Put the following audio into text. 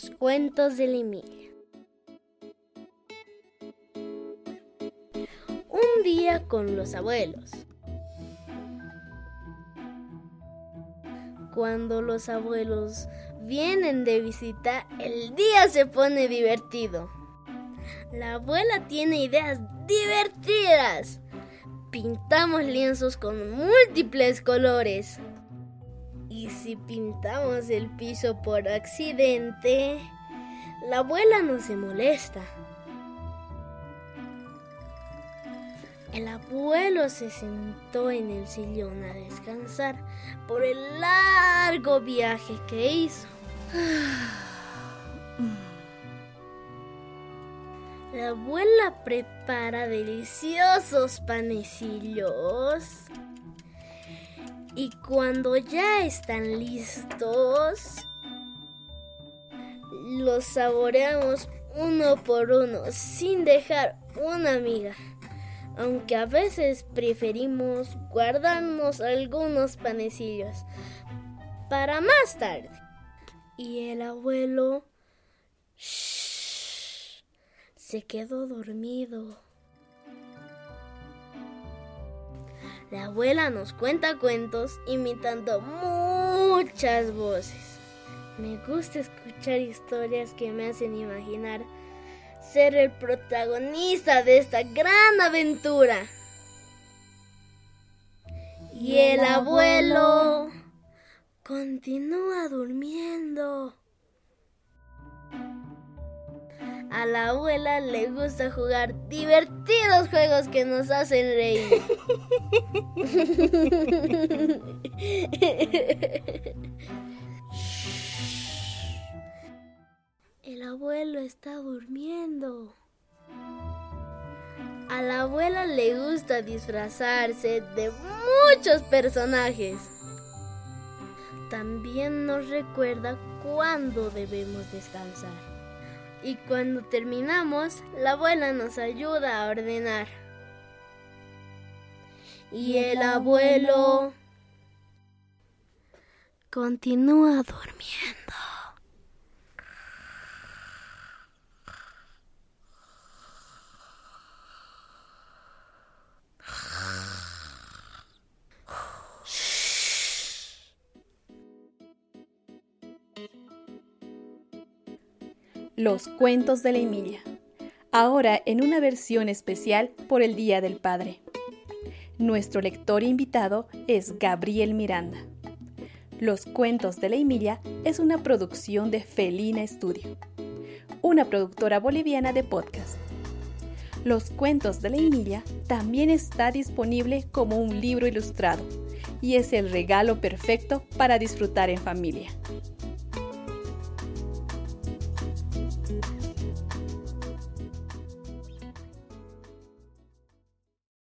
Los cuentos de la Emilia. Un día con los abuelos. Cuando los abuelos vienen de visita, el día se pone divertido. La abuela tiene ideas divertidas. Pintamos lienzos con múltiples colores. Y si pintamos el piso por accidente, la abuela no se molesta. El abuelo se sentó en el sillón a descansar por el largo viaje que hizo. La abuela prepara deliciosos panecillos. Y cuando ya están listos, los saboreamos uno por uno, sin dejar una miga. Aunque a veces preferimos guardarnos algunos panecillos para más tarde. Y el abuelo se quedó dormido. La abuela nos cuenta cuentos imitando muchas voces. Me gusta escuchar historias que me hacen imaginar ser el protagonista de esta gran aventura. Y el abuelo continúa durmiendo. A la abuela le gusta jugar divertidos juegos que nos hacen reír. El abuelo está durmiendo. A la abuela le gusta disfrazarse de muchos personajes. También nos recuerda cuándo debemos descansar. Y cuando terminamos, la abuela nos ayuda a ordenar. Y el abuelo continúa durmiendo. Los cuentos de la Emilia, ahora en una versión especial por el Día del Padre. Nuestro lector invitado es Gabriel Miranda. Los cuentos de la Emilia es una producción de Felina Studio, una productora boliviana de podcast. Los cuentos de la Emilia también está disponible como un libro ilustrado y es el regalo perfecto para disfrutar en familia.